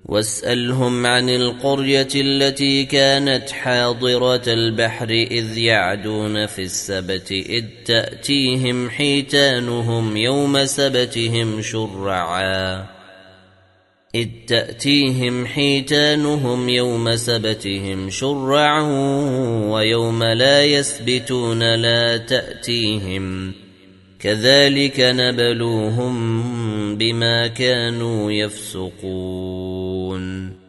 واسألهم عن القرية التي كانت حاضرة البحر إذ يعدون في السبت إذ تأتيهم حيتانهم يوم سبتهم شرعا ويوم لا يسبتون لا تأتيهم كذلك نبلوهم بما كانوا يفسقون